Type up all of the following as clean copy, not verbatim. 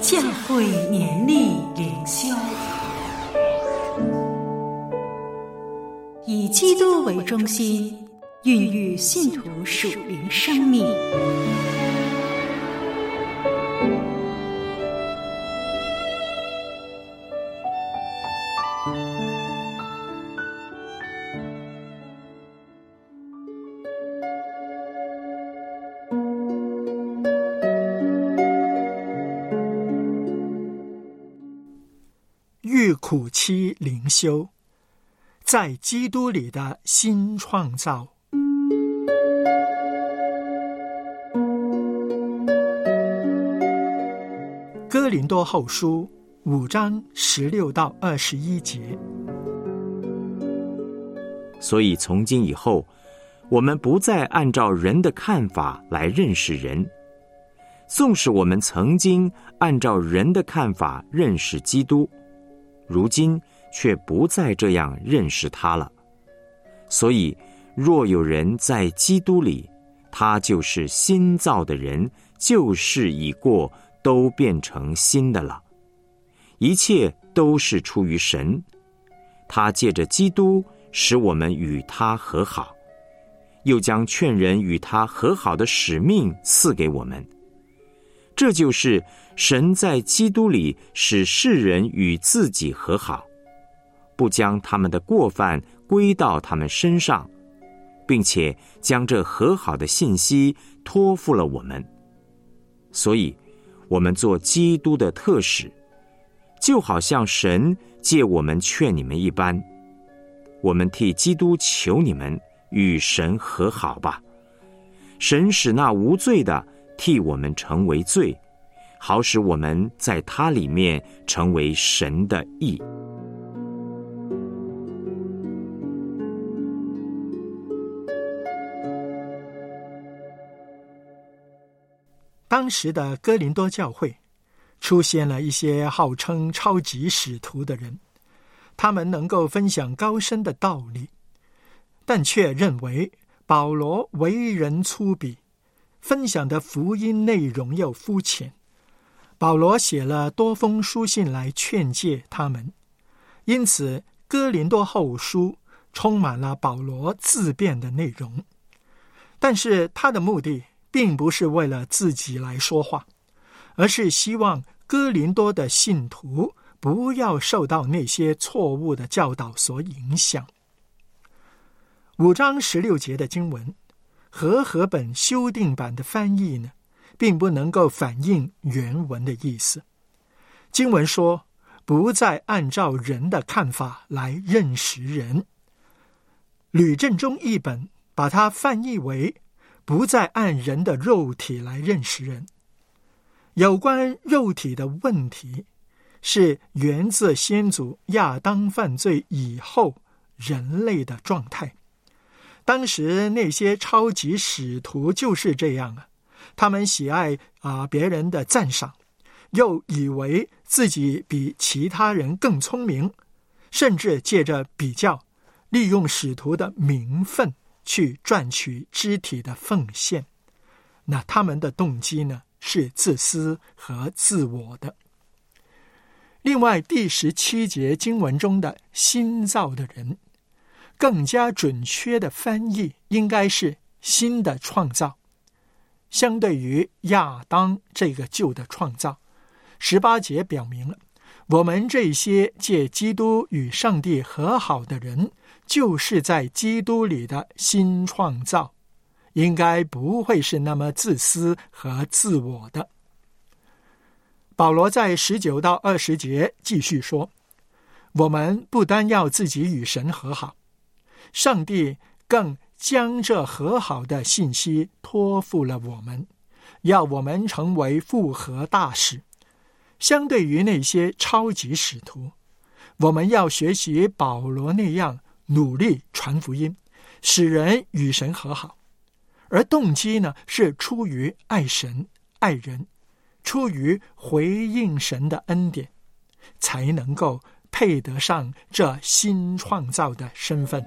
教会年历灵修，以基督为中心，孕育信徒属灵生命。 遇苦期灵修，在基督里的新创造。哥林多后书5章16到21节。 所以从今以后，我们不再按照人的看法来认识人。纵使我们曾经按照人的看法认识基督，如今却不再这样认识他了。所以若有人在基督里，他就是新造的人，旧事已过，都变成新的了。一切都是出于神，他借着基督使我们与他和好，又将劝人与他和好的使命赐给我们。这就是神在基督里使世人与自己和好，不将他们的过犯归到他们身上，并且将这和好的信息托付了我们。所以我们做基督的特使，就好像神借我们劝你们一般。我们替基督求你们与神和好吧。神使那无罪的替我们成为罪，好使我们在他里面成为神的义。 当时的哥林多教会出现了一些号称超级使徒的人，他们能够分享高深的道理，但却认为保罗为人粗鄙，分享的福音内容又肤浅。保罗写了多封书信来劝诫他们，因此哥林多后书充满了保罗自辩的内容。但是他的目的并不是为了自己来说话，而是希望哥林多的信徒不要受到那些错误的教导所影响。5章16节的经文，和本修订版的翻译呢，并不能够反映原文的意思。经文说，不再按照人的看法来认识人。吕正中译本把它翻译为，不再按人的肉体来认识人。有关肉体的问题，是源自先祖亚当犯罪以后人类的状态。当时那些超级使徒就是这样啊，他们喜爱别人的赞赏，又以为自己比其他人更聪明，甚至借着比较，利用使徒的名分去赚取肢体的奉献。那他们的动机呢，是自私和自我的。另外第17节经文中的新造的人，更加准确的翻译应该是新的创造。相对于亚当这个旧的创造，18节表明了，我们这些借基督与上帝和好的人，就是在基督里的新创造，应该不会是那么自私和自我的。保罗在19到20节继续说，我们不单要自己与神和好，上帝更将这和好的信息托付了我们，要我们成为复合大使。相对于那些超级使徒，我们要学习保罗那样努力传福音，使人与神和好。而动机呢，是出于爱神爱人，出于回应神的恩典，才能够配得上这新创造的身份。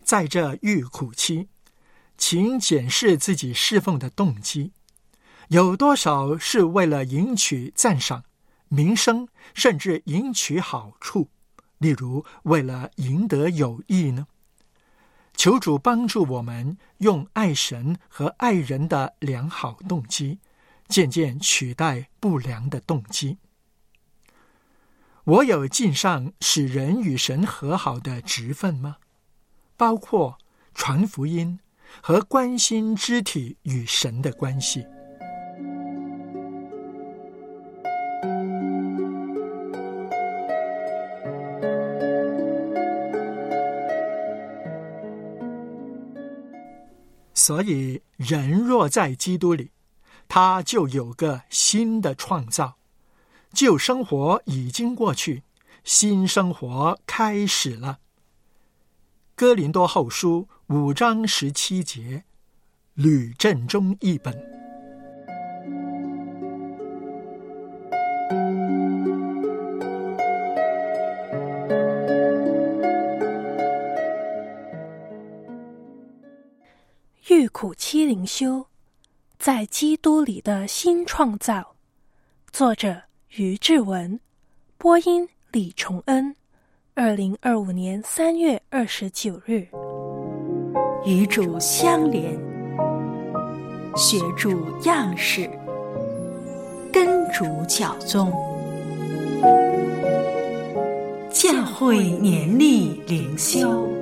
在这欲苦期，请检视自己侍奉的动机，有多少是为了赢取赞赏、名声，甚至赢取好处，例如为了赢得友谊呢？求主帮助我们用爱神和爱人的良好动机，渐渐取代不良的动机。我有尽上使人与神和好的职分吗？包括传福音和关心肢体与神的关系。所以人若在基督里，他就有个新的创造，旧生活已经过去，新生活开始了。哥林多后书5章17节，吕振中译本。 欲苦期灵修，在基督里的新创造。作者于志文，播音李崇恩。2025年3月29日。 与主相连，学主样式，跟主脚踪。教会年历灵修。